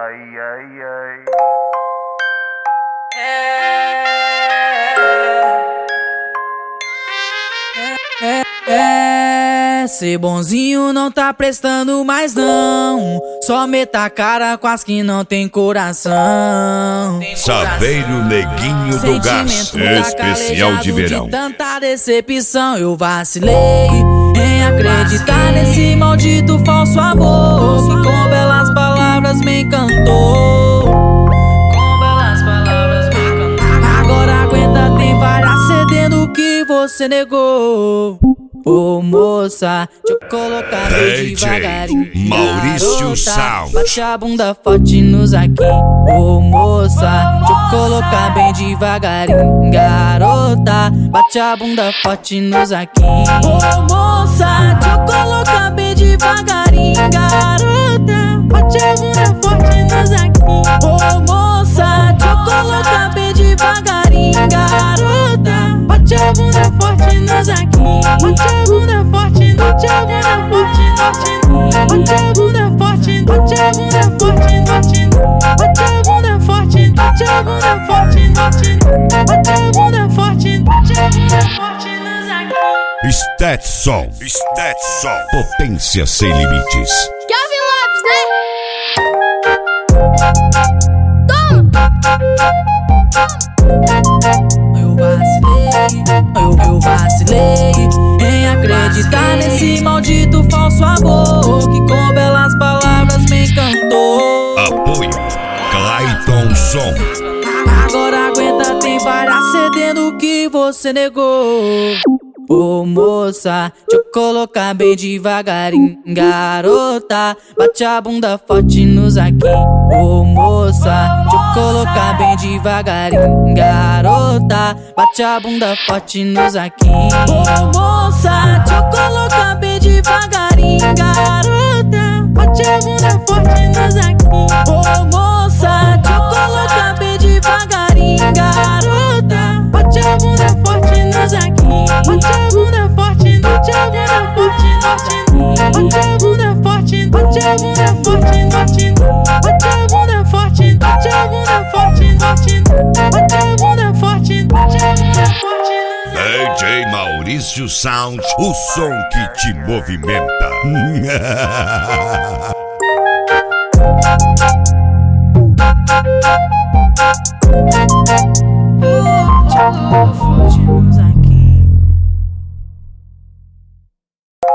Ai, ai, ai. Ser bonzinho não tá prestando mais não. Só meta a cara com as que não tem coração. Saveiro Neguinho do Gás, especial de verão. De tanta decepção eu vacilei em acreditar nesse maldito falso amor que com belas palavras me encantou. Com belas palavras me encantou. Agora aguenta, tem várias cedendo que você negou. Ô moça, deixa eu colocar bem devagarinho. Maurício Sound. Bate a bunda forte nos aqui. Ô moça, deixa eu colocar bem devagarinho. Garota, bate a bunda forte nos aqui. Ô moça, deixa eu colocar bem devagarinho. Garota, bate a bunda forte nos aqui. Ô moça, deixa eu colocar bem devagarinho. Garota, bate a bunda forte nos aqui. Bate a bunda forte, bate a bunda forte, bate a bunda forte, bate a bunda forte, bate a bunda forte, bate a bunda forte, bate a bunda forte, bate a bunda forte nos aqui. Stetson, potência sem limites. Kelvin Lopes, né? Toma! Eu vacilei em acreditar nesse maldito falso amor que com belas palavras me encantou. Apoio Clayton Som. Agora aguenta, tem várias cedendo que você negou. Ô moça, deixa eu colocar bem devagarinho. Garota, bate a bunda forte nos aqui. Ô moça, deixa eu colocar bem devagarinho. Garota, bate a bunda forte nos aqui. Ô moça, deixa eu colocar bem devagarinho. Garota, bate a bunda forte nos aqui. Ô moça, deixa eu colocar bem devagarinho. Garota, bate a bunda forte nos aqui. Bate a bunda forte, bate a bunda forte, bate a bunda forte, bate a bunda forte, bate a bunda forte, bate a bunda forte, bate a bunda forte, bate a bunda forte. DJ Maurício Sound, o som que te movimenta. Bate a bunda forte nos